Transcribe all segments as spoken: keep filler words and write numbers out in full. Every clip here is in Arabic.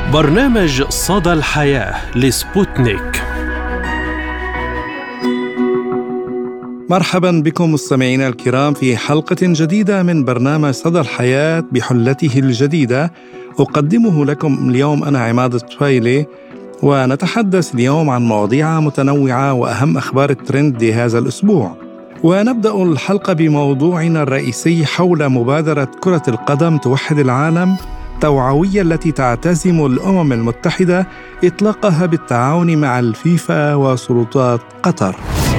برنامج صدى الحياة لسبوتنيك. مرحبا بكم مستمعينا الكرام في حلقة جديدة من برنامج صدى الحياة بحلته الجديدة. أقدمه لكم اليوم أنا عماد الطفيلي، ونتحدث اليوم عن مواضيع متنوعة وأهم أخبار الترند لهذا الأسبوع. ونبدأ الحلقة بموضوعنا الرئيسي حول مبادرة كرة القدم توحد العالم، توعوية التي تعتزم الأمم المتحدة إطلاقها بالتعاون مع الفيفا وسلطات قطر.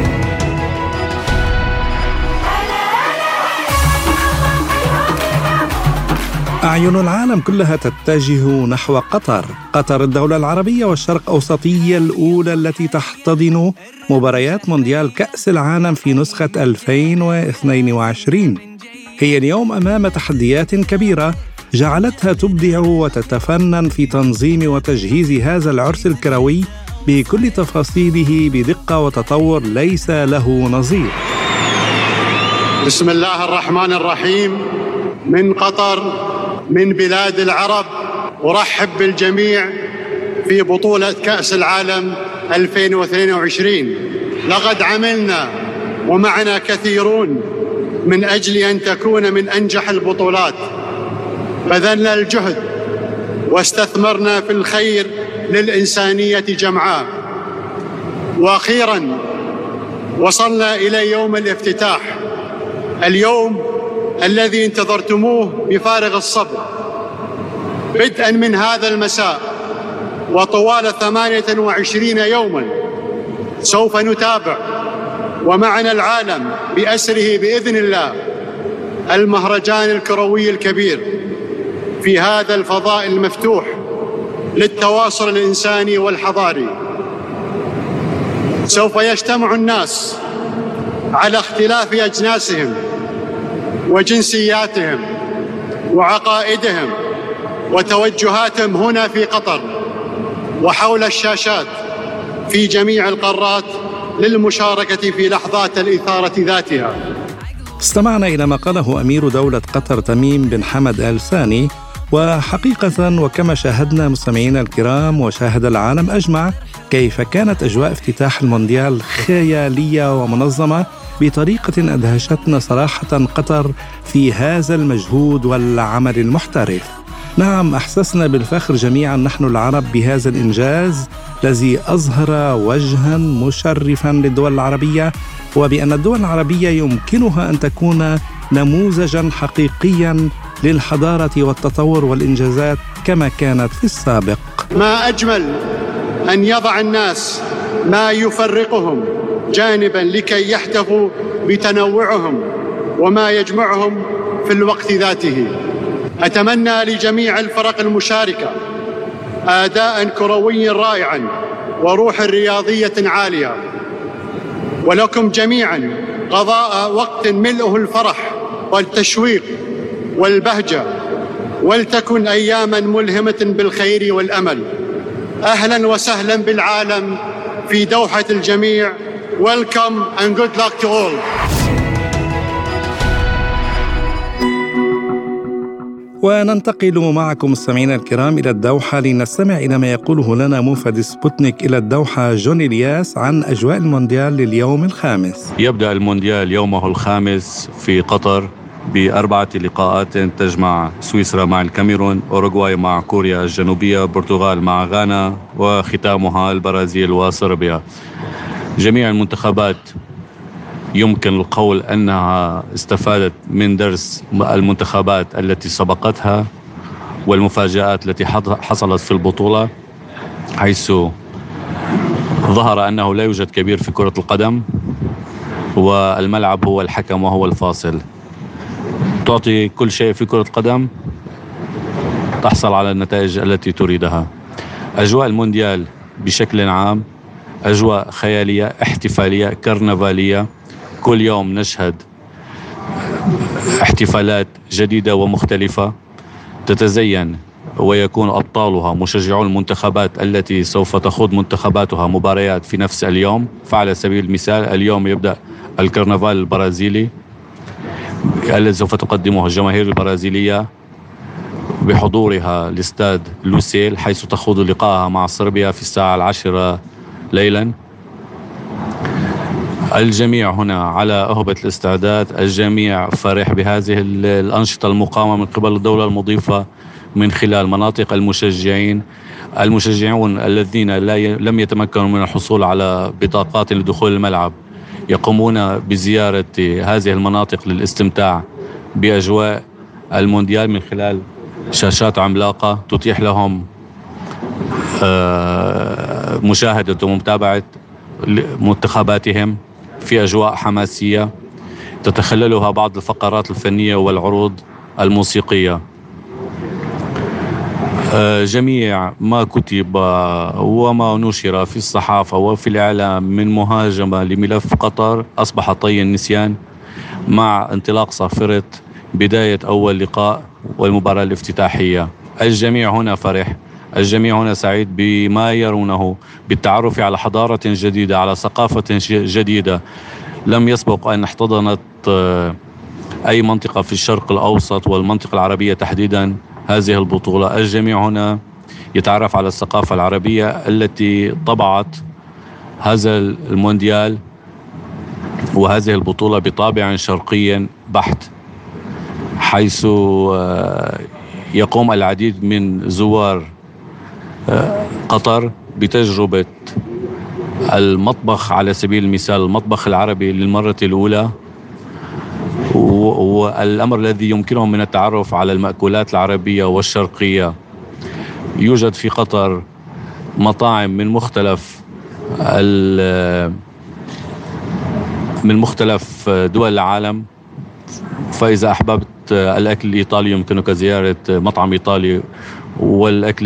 أعين العالم كلها تتجه نحو قطر. قطر الدولة العربية والشرق أوسطية الأولى التي تحتضن مباريات مونديال كأس العالم في نسخة ألفين واثنين وعشرين. هي اليوم أمام تحديات كبيرة جعلتها تبدع وتتفنن في تنظيم وتجهيز هذا العرس الكروي بكل تفاصيله بدقة وتطور ليس له نظير. بسم الله الرحمن الرحيم. من قطر، من بلاد العرب، أرحب بالجميع في بطولة كأس العالم ألفين واثنين وعشرين. لقد عملنا ومعنا كثيرون من أجل أن تكون من أنجح البطولات. بذلنا الجهد واستثمرنا في الخير للإنسانية جمعاء، وأخيراً وصلنا إلى يوم الافتتاح، اليوم الذي انتظرتموه بفارغ الصبر. بدءاً من هذا المساء وطوال ثمانية وعشرين يوماً سوف نتابع ومعنا العالم بأسره بإذن الله المهرجان الكروي الكبير في هذا الفضاء المفتوح للتواصل الإنساني والحضاري. سوف يجتمع الناس على اختلاف أجناسهم وجنسياتهم وعقائدهم وتوجهاتهم هنا في قطر وحول الشاشات في جميع القارات للمشاركة في لحظات الإثارة ذاتها. استمعنا إلى ما قاله أمير دولة قطر تميم بن حمد آل ثاني، وحقيقة وكما شاهدنا مستمعينا الكرام وشاهد العالم أجمع كيف كانت أجواء افتتاح المونديال خيالية ومنظمة بطريقة أدهشتنا صراحة قطر في هذا المجهود والعمل المحترف. نعم، أحسسنا بالفخر جميعا نحن العرب بهذا الإنجاز الذي أظهر وجها مشرفا للدول العربية، وبأن الدول العربية يمكنها أن تكون نموذجا حقيقيا للحضارة والتطور والإنجازات كما كانت في السابق. ما أجمل أن يضع الناس ما يفرقهم جانبا لكي يحتفوا بتنوعهم وما يجمعهم في الوقت ذاته. أتمنى لجميع الفرق المشاركة أداء كروي رائعا وروح رياضية عالية، ولكم جميعا قضاء وقت ملئه الفرح والتشويق والبهجة، ولتكن أياما ملهمة بالخير والأمل. أهلا وسهلا بالعالم في دوحة الجميع. Welcome and good luck to all. وننتقل معكم مستمعينا الكرام إلى الدوحة لنستمع إلى ما يقوله لنا موفد سبوتنيك إلى الدوحة جوني الياس عن أجواء المونديال لليوم الخامس. يبدأ المونديال يومه الخامس في قطر بأربعة لقاءات تجمع سويسرا مع الكاميرون، أوروغواي مع كوريا الجنوبية، البرتغال مع غانا، وختامها البرازيل وصربيا. جميع المنتخبات يمكن القول أنها استفادت من درس المنتخبات التي سبقتها والمفاجآت التي حصلت في البطولة، حيث ظهر أنه لا يوجد كبير في كرة القدم والملعب هو الحكم وهو الفاصل. تعطي كل شيء في كرة القدم تحصل على النتائج التي تريدها. أجواء المونديال بشكل عام أجواء خيالية، احتفالية، كرنفالية. كل يوم نشهد احتفالات جديدة ومختلفة تتزين ويكون أبطالها مشجعو المنتخبات التي سوف تخوض منتخباتها مباريات في نفس اليوم. فعلى سبيل المثال اليوم يبدأ الكرنفال البرازيلي الذي سوف تقدمه الجماهير البرازيلية بحضورها لاستاد لوسيل، حيث تخوض لقاءها مع صربيا في الساعة العاشرة ليلا. الجميع هنا على أهبة الاستعداد، الجميع فرح بهذه الأنشطة المقامة من قبل الدولة المضيفة من خلال مناطق المشجعين. المشجعون الذين لم يتمكنوا من الحصول على بطاقات لدخول الملعب يقومون بزيارة هذه المناطق للاستمتاع بأجواء المونديال من خلال شاشات عملاقة تتيح لهم مشاهدة ومتابعة منتخباتهم في أجواء حماسية تتخللها بعض الفقرات الفنية والعروض الموسيقية. جميع ما كتب وما نشر في الصحافة وفي الإعلام من مهاجمة لملف قطر أصبح طي النسيان مع انطلاق صافرة بداية أول لقاء والمباراة الافتتاحية. الجميع هنا فرح، الجميع هنا سعيد بما يرونه بالتعرف على حضارة جديدة، على ثقافة جديدة لم يسبق أن احتضنت أي منطقة في الشرق الأوسط والمنطقة العربية تحديدا هذه البطولة. الجميع هنا يتعرف على الثقافة العربية التي طبعت هذا المونديال وهذه البطولة بطابع شرقي بحت، حيث يقوم العديد من زوار قطر بتجربة المطبخ، على سبيل المثال المطبخ العربي للمرة الأولى، والأمر الذي يمكنهم من التعرف على المأكولات العربية والشرقية. يوجد في قطر مطاعم من مختلف من مختلف دول العالم، فإذا أحببت الأكل الإيطالي يمكنك زيارة مطعم إيطالي، والأكل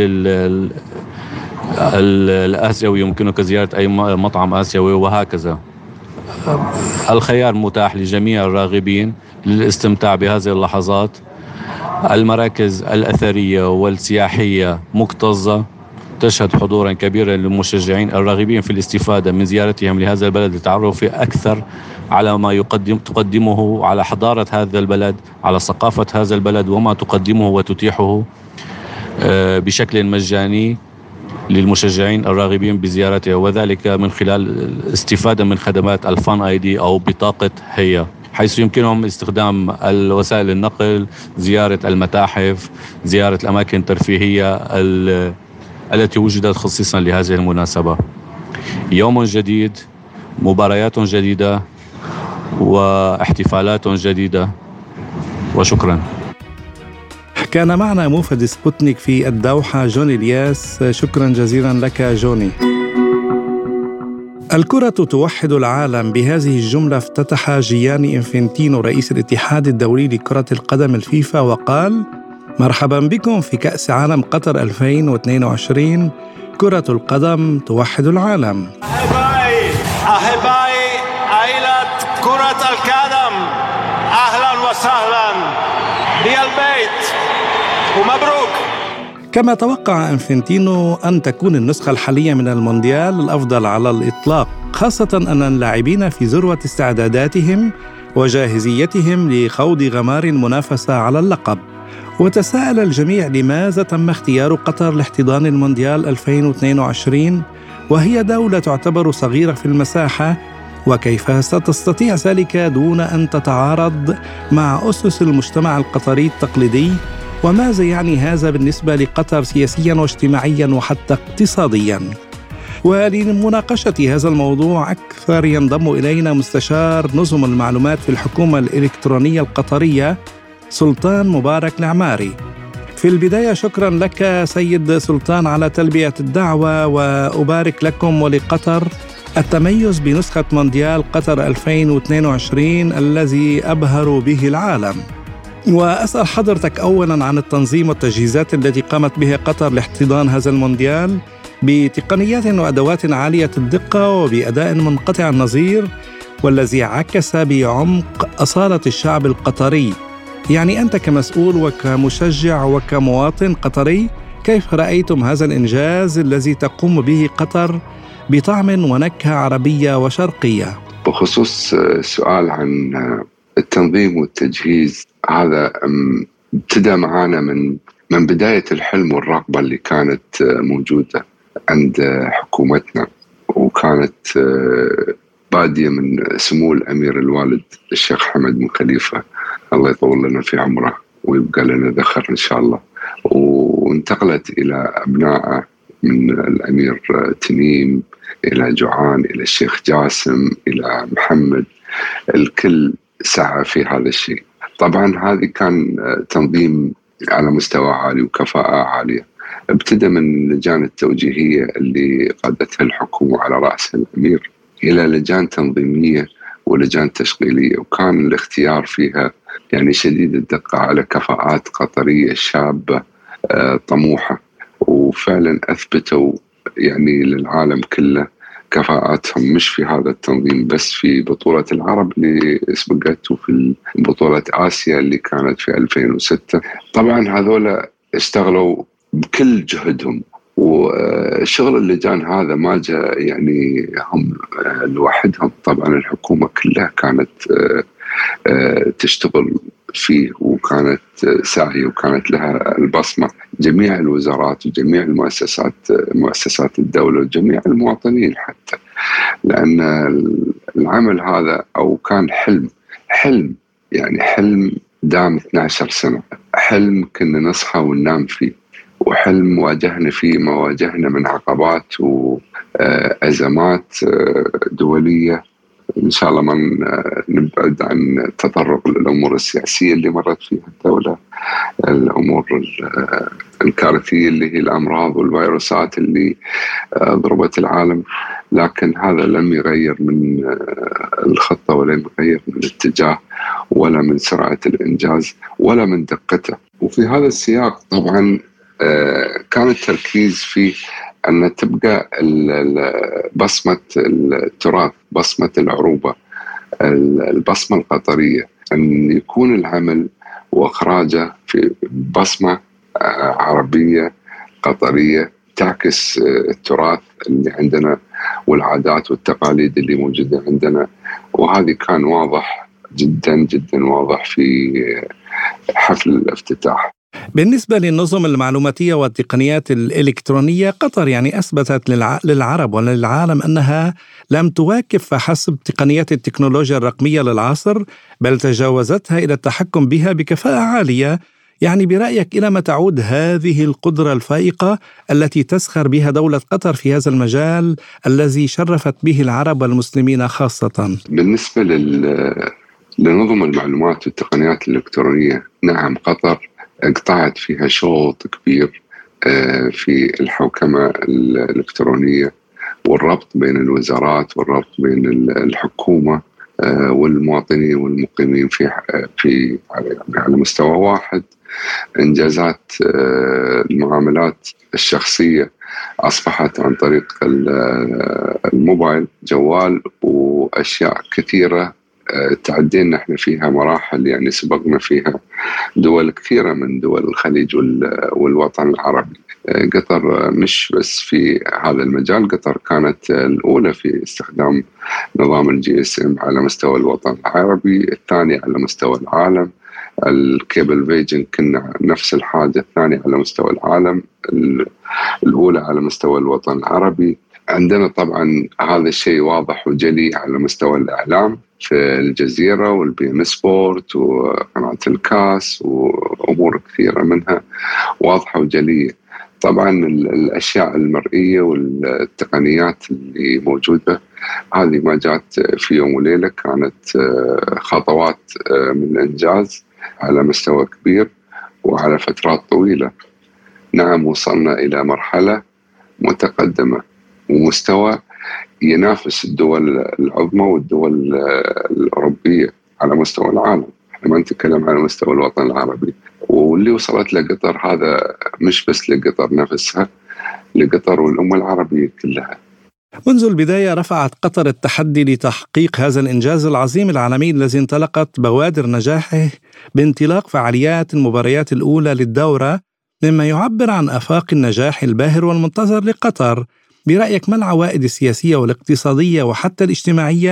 الآسيوي يمكنك زيارة أي مطعم آسيوي، وهكذا. الخيار متاح لجميع الراغبين للاستمتاع بهذه اللحظات. المراكز الأثرية والسياحية مكتظة، تشهد حضورا كبيرا للمشجعين الراغبين في الاستفادة من زيارتهم لهذا البلد للتعرف أكثر على ما يقدم تقدمه، على حضارة هذا البلد، على ثقافة هذا البلد وما تقدمه وتتيحه بشكل مجاني للمشجعين الراغبين بزيارته، وذلك من خلال الاستفادة من خدمات الفان اي دي أو بطاقة هي، حيث يمكنهم استخدام الوسائل النقل، زيارة المتاحف، زيارة الأماكن الترفيهية التي وجدت خصيصا لهذه المناسبة. يوم جديد، مباريات جديدة، واحتفالات جديدة، وشكرا. كان معنا موفد سبوتنيك في الدوحة جوني الياس، شكرا جزيلا لك جوني. الكرة توحد العالم، بهذه الجملة افتتح جياني إنفانتينو رئيس الاتحاد الدولي لكرة القدم الفيفا وقال: مرحبا بكم في كأس عالم قطر ألفين واثنين وعشرين، كرة القدم توحد العالم. أحبائي أحبائي عائلة كرة القدم، أهلا وسهلا بالبيت ومبروك. كما توقع إنفانتينو أن تكون النسخة الحالية من المونديال الأفضل على الإطلاق، خاصة أن اللاعبين في ذروة استعداداتهم وجاهزيتهم لخوض غمار المنافسة على اللقب. وتساءل الجميع لماذا تم اختيار قطر لاحتضان المونديال ألفين واثنين وعشرين وهي دولة تعتبر صغيرة في المساحة، وكيف ستستطيع ذلك دون أن تتعارض مع أسس المجتمع القطري التقليدي، وماذا يعني هذا بالنسبة لقطر سياسياً واجتماعياً وحتى اقتصادياً. ولمناقشة هذا الموضوع أكثر ينضم إلينا مستشار نظم المعلومات في الحكومة الإلكترونية القطرية سلطان مبارك العماري. في البداية شكراً لك سيد سلطان على تلبية الدعوة، وأبارك لكم ولقطر التميز بنسخة مونديال قطر ألفين واثنين وعشرين الذي أبهروا به العالم. وأسأل حضرتك أولاً عن التنظيم والتجهيزات التي قامت بها قطر لاحتضان هذا المونديال بتقنيات وأدوات عالية الدقة وبأداء منقطع النظير، والذي عكس بعمق أصالة الشعب القطري. يعني أنت كمسؤول وكمشجع وكمواطن قطري، كيف رأيتم هذا الإنجاز الذي تقوم به قطر بطعم ونكهة عربية وشرقية؟ بخصوص السؤال عن التنظيم والتجهيز، هذا ابتدى معانا من من بداية الحلم والرغبة اللي كانت موجودة عند حكومتنا، وكانت بادية من سمو الأمير الوالد الشيخ حمد بن خليفة الله يطول لنا في عمره ويبقى لنا ذخر إن شاء الله، وانتقلت إلى أبنائه من الأمير تنيم إلى جوعان إلى الشيخ جاسم إلى محمد. الكل سعى في هذا الشيء. طبعا هذه كان تنظيم على مستوى عالي وكفاءة عالية. ابتدأ من اللجان التوجيهية اللي قادتها الحكومة على رأس الأمير إلى لجان تنظيمية ولجان تشغيلية، وكان الاختيار فيها يعني شديد الدقة على كفاءات قطرية شابة طموحة، وفعلا أثبتوا يعني للعالم كله كفاءاتهم، مش في هذا التنظيم بس، في بطولة العرب اللي سبقت وفي بطولة آسيا اللي كانت في ألفين وستة. طبعا هذولا اشتغلوا بكل جهدهم، وشغل اللجان هذا ما جاء يعني هم لوحدهم، طبعا الحكومة كلها كانت تشتغل فيه وكانت ساعية وكانت لها البصمة. جميع الوزارات وجميع المؤسسات مؤسسات الدولة وجميع المواطنين حتى، لأن العمل هذا أو كان حلم حلم يعني حلم دام اثنتي عشرة سنة، حلم كنا نصحى وننام فيه، وحلم واجهنا فيه ما واجهنا من عقبات وأزمات دولية. إن شاء الله ما نبعد عن التطرق للأمور السياسية اللي مرت فيها الدولة، الأمور الكارثية اللي هي الأمراض والفيروسات اللي ضربت العالم، لكن هذا لم يغير من الخطة ولم يغير من الاتجاه ولا من سرعة الإنجاز ولا من دقته. وفي هذا السياق طبعا كان التركيز في أن تبقى بصمة التراث، بصمة العروبة، البصمة القطرية، أن يكون العمل وإخراجه في بصمة عربية قطرية تعكس التراث اللي عندنا والعادات والتقاليد اللي موجودة عندنا. وهذه كان واضح جدا جدا واضح في حفل الافتتاح. بالنسبة للنظم المعلوماتية والتقنيات الإلكترونية، قطر يعني أثبتت للعرب وللعالم أنها لم تواكب فحسب تقنيات التكنولوجيا الرقمية للعصر، بل تجاوزتها إلى التحكم بها بكفاءة عالية. يعني برأيك إلى ما تعود هذه القدرة الفائقة التي تسخر بها دولة قطر في هذا المجال الذي شرفت به العرب والمسلمين خاصة؟ بالنسبة لنظم المعلومات والتقنيات الإلكترونية، نعم قطر اقطعت فيها شوط كبير في الحوكمة الإلكترونية والربط بين الوزارات والربط بين الحكومة والمواطنين والمقيمين في في على مستوى واحد. إنجازات المعاملات الشخصية أصبحت عن طريق الموبايل جوال، وأشياء كثيرة تعدينا احنا فيها مراحل، يعني سبقنا فيها دول كثيرة من دول الخليج والوطن العربي. قطر مش بس في هذا المجال، قطر كانت الأولى في استخدام نظام الجي اس ام على مستوى الوطن العربي، الثاني على مستوى العالم. الكيبل فيجن كنا نفس الحاجة، الثاني على مستوى العالم، الأولى على مستوى الوطن العربي. عندنا طبعا هذا الشيء واضح وجلي على مستوى الإعلام في الجزيرة والبي ام سبورت وقناة الكاس وأمور كثيرة منها واضحة وجلية. طبعا الأشياء المرئية والتقنيات اللي موجودة هذه ما جات في يوم وليلة، كانت خطوات من الإنجاز على مستوى كبير وعلى فترات طويلة. نعم وصلنا إلى مرحلة متقدمة ومستوى ينافس الدول العظمى والدول الأوروبية على مستوى العالم. احنا ما نتكلم على مستوى الوطن العربي، واللي وصلت لقطر هذا مش بس لقطر نفسها، لقطر والأمة العربية كلها. منذ البداية رفعت قطر التحدي لتحقيق هذا الإنجاز العظيم العالمي الذي انطلقت بوادر نجاحه بانطلاق فعاليات المباريات الأولى للدورة، مما يعبر عن آفاق النجاح الباهر والمنتظر لقطر. برأيك ما العوائد السياسية والاقتصادية وحتى الاجتماعية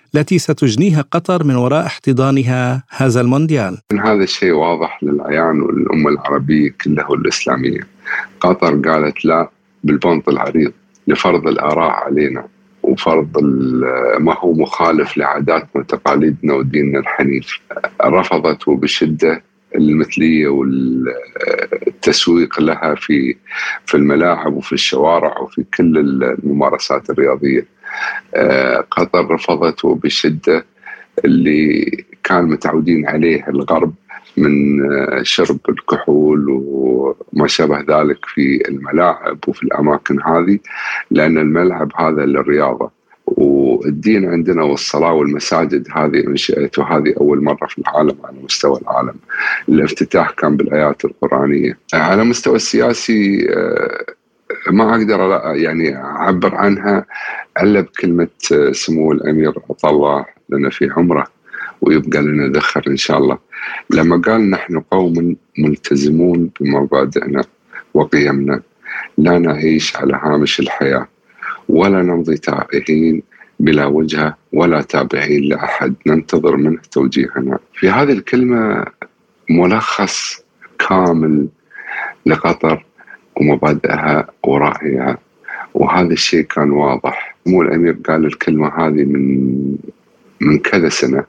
التي ستجنيها قطر من وراء احتضانها هذا المونديال؟ هذا الشيء واضح للعيان والأمة العربية كلها والإسلامية. قطر قالت لا بالبنط العريض لفرض الآراء علينا وفرض ما هو مخالف لعاداتنا وتقاليدنا وديننا الحنيف. رفضت وبشدة المثلية والتسويق لها في في الملاعب وفي الشوارع وفي كل الممارسات الرياضية. قطر رفضت وبشدة اللي كان متعودين عليه الغرب من شرب الكحول وما شابه ذلك في الملاعب وفي الأماكن هذه، لأن الملعب هذا للرياضة والدين عندنا والصلاة والمساجد هذه انشئت، وهذه أول مرة في العالم على مستوى العالم. الافتتاح كان بالآيات القرآنية. على مستوى السياسي ما أقدر يعني أعبر عنها إلا بكلمة سمو الأمير عطا الله لنا في عمره ويبقى لنا ذخر إن شاء الله، لما قال نحن قوم ملتزمون بمبادئنا وقيمنا، لا نعيش على هامش الحياة ولا نمضي تائهين بلا وجهة ولا تابعين لأحد ننتظر منه توجيهنا. في هذه الكلمة ملخص كامل لقطر ومبادئها ورأيها، وهذا الشيء كان واضح. مو الأمير قال الكلمة هذه من من كذا سنة،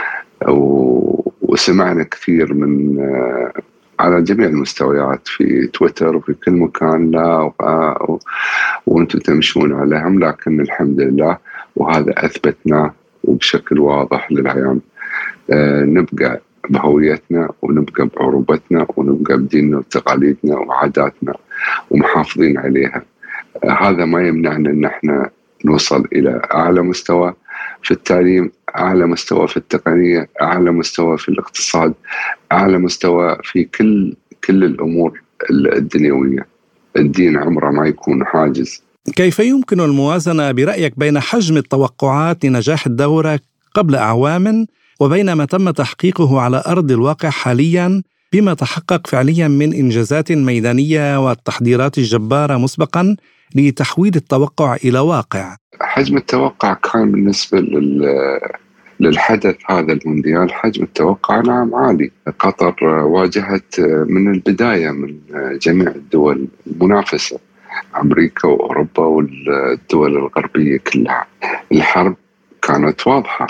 وسمعنا كثير من على جميع المستويات في تويتر وفي كل مكان لا وانتم تمشون عليهم، لكن الحمد لله وهذا أثبتناه وبشكل واضح للعيان. نبقى بهويتنا ونبقى بعروبتنا ونبقى بديننا وتقاليدنا وعاداتنا ومحافظين عليها. هذا ما يمنعنا ان احنا نوصل الى اعلى مستوى في التعليم، اعلى مستوى في التقنية، اعلى مستوى في الاقتصاد، اعلى مستوى في كل كل الامور الدنيوية. الدين عمره ما يكون حاجز. كيف يمكن الموازنة برأيك بين حجم التوقعات لنجاح الدورة قبل أعوام وبين ما تم تحقيقه على أرض الواقع حالياً بما تحقق فعلياً من إنجازات ميدانية والتحضيرات الجبارة مسبقاً لتحويل التوقع إلى واقع؟ حجم التوقع كان بالنسبة للحدث هذا المونديال حجم التوقع نعم عالي. قطر واجهت من البداية من جميع الدول المنافسة، أمريكا وأوروبا والدول الغربية كلها. الحرب كانت واضحة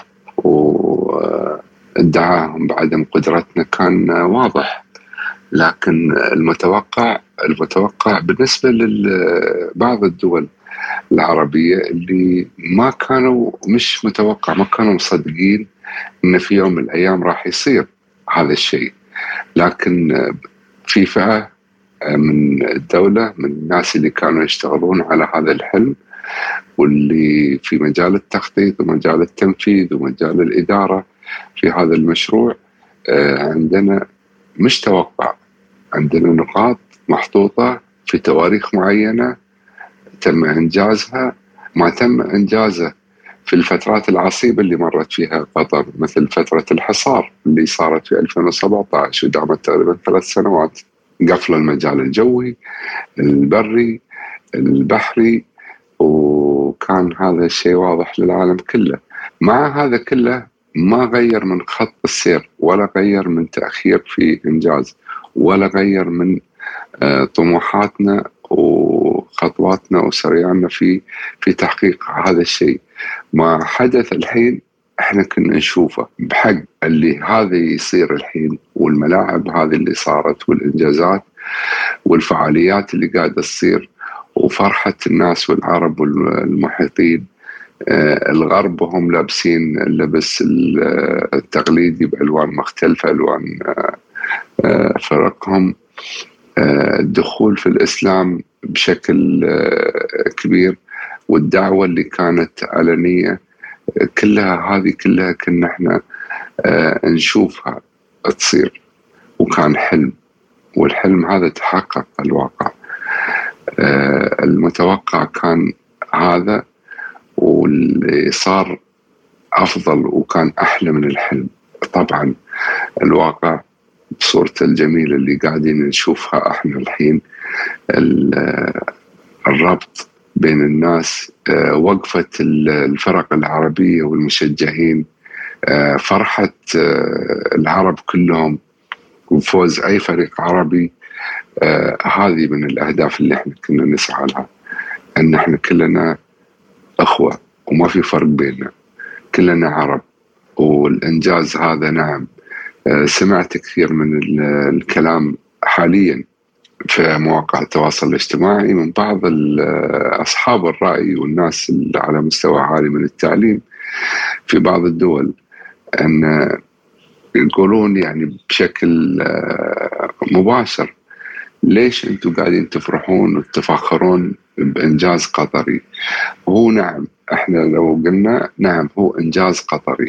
وادعاهم بعدم قدرتنا كان واضح، لكن المتوقع المتوقع بالنسبة لبعض الدول العربية اللي ما كانوا مش متوقع، ما كانوا مصدقين إن في يوم من الأيام راح يصير هذا الشيء. لكن في فئة من الدولة من الناس اللي كانوا يشتغلون على هذا الحلم واللي في مجال التخطيط ومجال التنفيذ ومجال الإدارة في هذا المشروع، عندنا مش توقع، عندنا نقاط محطوطة في تواريخ معينة تم إنجازها، ما تم إنجازه في الفترات العصيبة اللي مرت فيها قطر، مثل فترة الحصار اللي صارت في ألفين وسبعة عشر ودامت تقريبا ثلاث سنوات، قفل المجال الجوي البري البحري، وكان هذا الشيء واضح للعالم كله. مع هذا كله ما غير من خط السير ولا غير من تأخير في إنجاز ولا غير من طموحاتنا وخطواتنا وسريعنا في في تحقيق هذا الشيء. ما حدث الحين احنا كنا نشوفه بحق اللي هذا يصير الحين، والملاعب هذه اللي صارت والإنجازات والفعاليات اللي قاعدة تصير وفرحة الناس والعرب والمحيطين. آه الغرب وهم لابسين اللبس التقليدي بألوان مختلفة، ألوان آه آه فرقهم. آه الدخول في الإسلام بشكل آه كبير والدعوة اللي كانت علنية، آه كلها هذه كلها كنا احنا آه نشوفها تصير، وكان حلم، والحلم هذا تحقق الواقع. آه المتوقع كان هذا، واللي صار أفضل وكان أحلى من الحلم. طبعا الواقع بصورته الجميلة اللي قاعدين نشوفها احنا الحين، الربط بين الناس، وقفة الفرق العربية والمشجعين، فرحة العرب كلهم وفوز أي فريق عربي. هذه من الأهداف اللي احنا كنا نسعى لها، أن احنا كلنا أخوة وما في فرق بيننا، كلنا عرب. والإنجاز هذا نعم سمعت كثير من الكلام حاليا في مواقع التواصل الاجتماعي من بعض أصحاب الرأي والناس اللي على مستوى عالي من التعليم في بعض الدول، أن يقولون يعني بشكل مباشر ليش أنتم قاعدين تفرحون وتفاخرون بإنجاز قطري؟ هو نعم احنا لو قلنا نعم هو إنجاز قطري.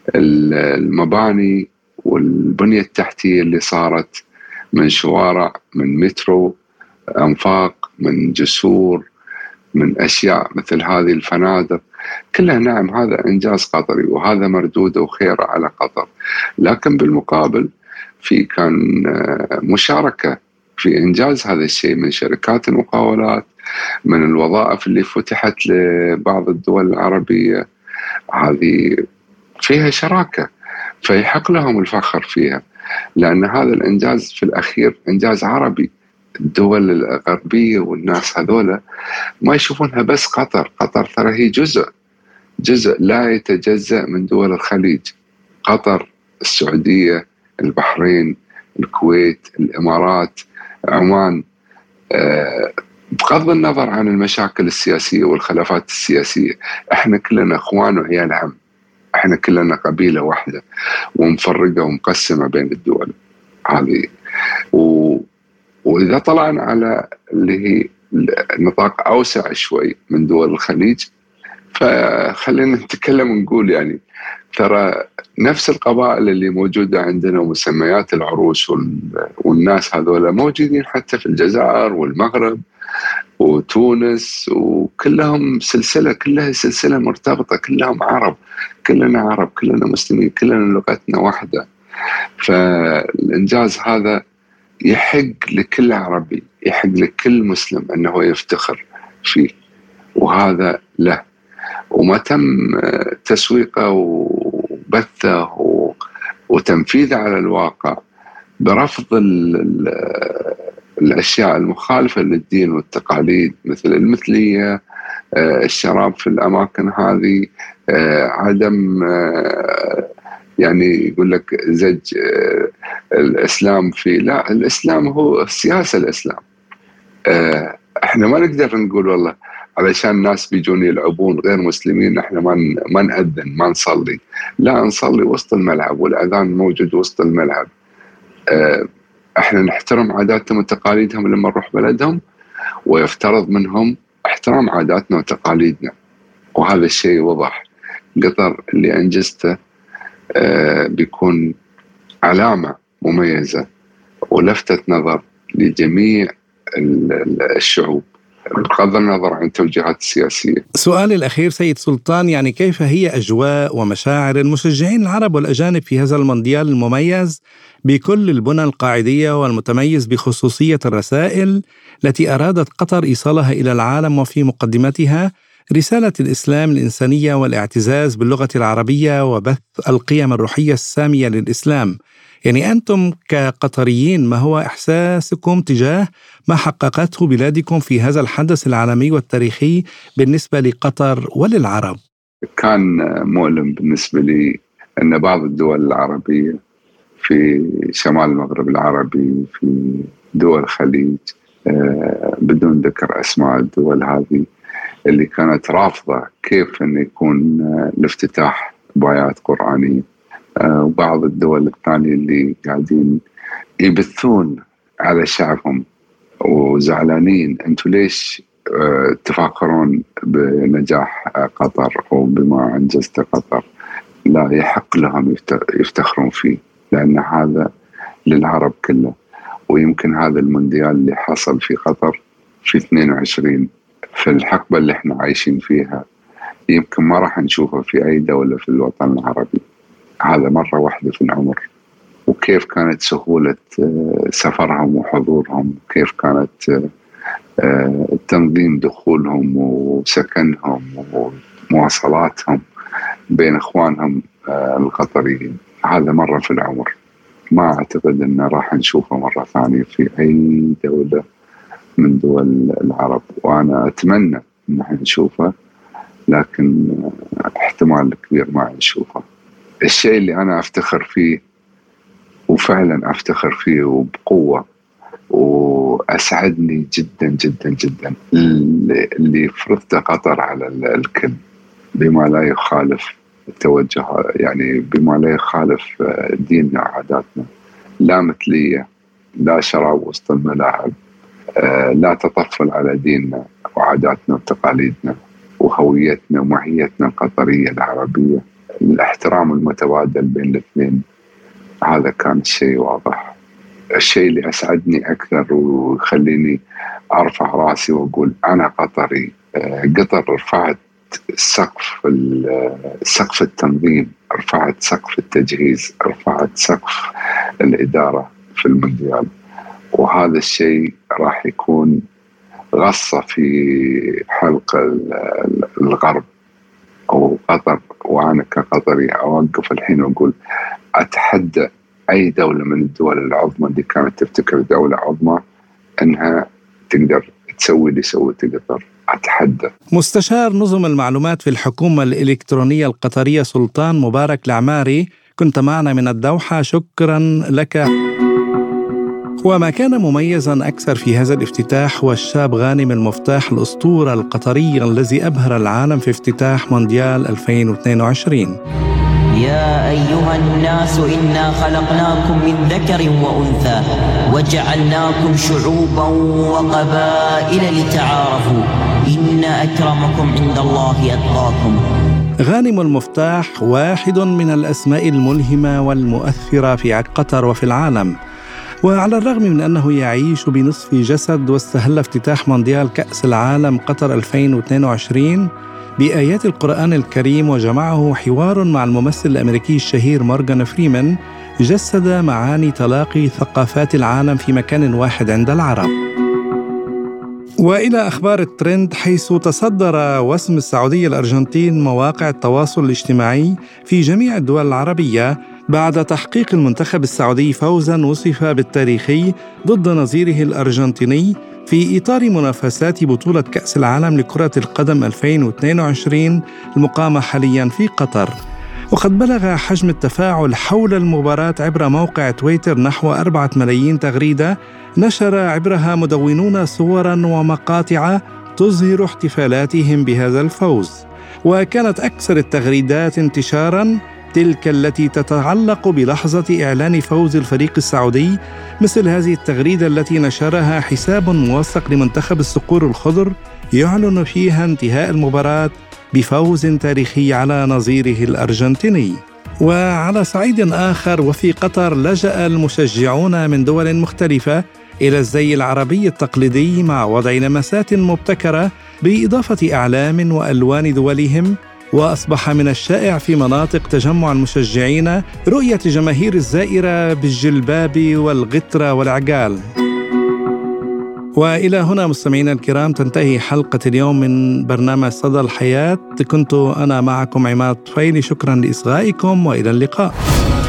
المباني والبنية التحتية اللي صارت من شوارع، من مترو، أنفاق، من جسور، من أشياء مثل هذه الفنادق، كلها نعم هذا إنجاز قطري وهذا مردود وخير على قطر. لكن بالمقابل في كان مشاركة في إنجاز هذا الشيء من شركات المقاولات، من الوظائف اللي فتحت لبعض الدول العربية، هذه فيها شراكة فيحق لهم الفخر فيها، لأن هذا الإنجاز في الأخير إنجاز عربي. الدول الغربية والناس هذولا ما يشوفونها بس قطر، قطر ترى هي جزء جزء لا يتجزأ من دول الخليج. قطر، السعودية، البحرين، الكويت، الإمارات، عمان، أه بغض النظر عن المشاكل السياسية والخلافات السياسية، احنا كلنا اخوان وعيال عم، احنا كلنا قبيلة واحدة ومفرقة ومقسمة بين الدول هذه. و... وإذا طلعنا على اللي هي نطاق أوسع شوي من دول الخليج، فخلينا نتكلم ونقول يعني ترى نفس القبائل اللي موجودة عندنا ومسميات العروش وال... والناس هذولا موجودين حتى في الجزائر والمغرب وتونس، وكلهم سلسلة، كلها سلسلة مرتبطة، كلهم عرب، كلنا عرب، كلنا مسلمين، كلنا لغتنا واحدة. فالإنجاز هذا يحق لكل عربي، يحق لكل مسلم أنه يفتخر فيه، وهذا له. وما تم تسويقه وبثه وتنفيذه على الواقع برفض الأشياء المخالفة للدين والتقاليد مثل المثلية، الشراب في الأماكن هذه، عدم يعني يقول لك زج الإسلام في، لا، الإسلام هو سياسة الإسلام. احنا ما نقدر نقول والله علشان الناس بيجون يلعبون غير مسلمين احنا ما ما نأذن ما نصلي، لا، نصلي وسط الملعب والأذان موجود وسط الملعب. احنا نحترم عاداتهم وتقاليدهم لما نروح بلدهم، ويفترض منهم احترام عاداتنا وتقاليدنا، وهذا الشيء وضح. قطر اللي أنجزته آه بيكون علامة مميزة ولفتة نظر لجميع الشعوب بغض النظر عن التوجيهات السياسية. سؤالي الأخير سيد سلطان، يعني كيف هي أجواء ومشاعر المشجعين العرب والأجانب في هذا المونديال المميز بكل البنى القاعدية والمتميز بخصوصية الرسائل التي أرادت قطر إيصالها إلى العالم، وفي مقدمتها رسالة الإسلام الإنسانية والاعتزاز باللغة العربية وبث القيم الروحية السامية للإسلام؟ يعني أنتم كقطريين ما هو إحساسكم تجاه ما حققته بلادكم في هذا الحدث العالمي والتاريخي بالنسبة لقطر وللعرب؟ كان مؤلم بالنسبة لي أن بعض الدول العربية في شمال المغرب العربي، في دول الخليج، بدون ذكر أسماء الدول هذه، اللي كانت رافضة كيف أن يكون الافتتاح بآيات قرآنية، وبعض الدول الثانية اللي قاعدين يبثون على شعبهم وزعلانين أنتوا ليش تفاخرون بنجاح قطر وبما أنجزت قطر. لا، يحق لهم يفتخرون فيه، لأن هذا للعرب كله. ويمكن هذا المونديال اللي حصل في قطر في اثنين وعشرين في الحقبة اللي احنا عايشين فيها يمكن ما راح نشوفه في أي دولة في الوطن العربي. هذا مرة واحدة في العمر. وكيف كانت سهولة سفرهم وحضورهم، كيف كانت تنظيم دخولهم وسكنهم ومواصلاتهم بين إخوانهم القطريين. هذا مرة في العمر، ما أعتقد أنه راح نشوفه مرة ثانية في أي دولة من دول العرب، وأنا أتمنى أن احنا نشوفه، لكن احتمال كبير ما نشوفه. الشيء اللي أنا أفتخر فيه وفعلا أفتخر فيه وبقوة وأسعدني جدا جدا جدا اللي فرضته قطر على الكل بما لا يخالف التوجه، يعني بما لا يخالف ديننا وعاداتنا. لا مثلية، لا شراب وسط الملاعب، لا تطفل على ديننا وعاداتنا وتقاليدنا وهويتنا ومعيتنا القطرية العربية. الاحترام المتبادل بين الاثنين، هذا كان شيء واضح. الشيء اللي أسعدني أكثر ويخليني أرفع راسي وأقول أنا قطري، قطر رفعت سقف سقف التنظيم، رفعت سقف التجهيز، رفعت سقف الإدارة في المونديال، وهذا الشيء راح يكون غصة في حلق الغرب أو قطر. وأنا كقطري أوقف الحين وأقول أتحدى أي دولة من الدول العظمى اللي كانت تفتكر دولة عظمى أنها تقدر تسوي اللي سوته قطر. أتحدى. مستشار نظم المعلومات في الحكومة الإلكترونية القطرية سلطان مبارك العماري، كنت معنا من الدوحة، شكرا لك. وما كان مميزا أكثر في هذا الافتتاح هو الشاب غانم المفتاح الأسطورة القطري الذي أبهر العالم في افتتاح مونديال ألفين واثنين وعشرين. يا أيها الناس إنا خلقناكم من ذكر وأنثى وجعلناكم شعوبا وقبائل لتعارفوا إن أكرمكم عند الله أتقاكم. غانم المفتاح واحد من الأسماء الملهمة والمؤثرة في قطر وفي العالم، وعلى الرغم من أنه يعيش بنصف جسد واستهل افتتاح مونديال كأس العالم قطر ألفين واثنين وعشرين بآيات القرآن الكريم، وجمعه حوار مع الممثل الأمريكي الشهير مورغان فريمان جسد معاني تلاقي ثقافات العالم في مكان واحد عند العرب. وإلى أخبار الترند، حيث تصدر وسم السعودية الأرجنتين مواقع التواصل الاجتماعي في جميع الدول العربية بعد تحقيق المنتخب السعودي فوزاً وصف بالتاريخي ضد نظيره الأرجنتيني في إطار منافسات بطولة كأس العالم لكرة القدم ألفين واثنين وعشرين المقامة حالياً في قطر. وقد بلغ حجم التفاعل حول المباراة عبر موقع تويتر نحو أربعة ملايين تغريدة نشر عبرها مدونون صوراً ومقاطع تظهر احتفالاتهم بهذا الفوز. وكانت أكثر التغريدات انتشاراً تلك التي تتعلق بلحظة إعلان فوز الفريق السعودي، مثل هذه التغريدة التي نشرها حساب موثق لمنتخب الصقور الخضر يعلن فيها انتهاء المباراة بفوز تاريخي على نظيره الأرجنتيني. وعلى صعيد آخر، وفي قطر لجأ المشجعون من دول مختلفة إلى الزي العربي التقليدي مع وضع لمسات مبتكرة بإضافة أعلام وألوان دولهم، وأصبح من الشائع في مناطق تجمع المشجعين رؤية جماهير الزائرة بالجلباب والغترة والعقال. وإلى هنا مستمعينا الكرام تنتهي حلقة اليوم من برنامج صدى الحياة. كنت أنا معكم عماد طفيلي، شكرا لإصغائكم وإلى اللقاء.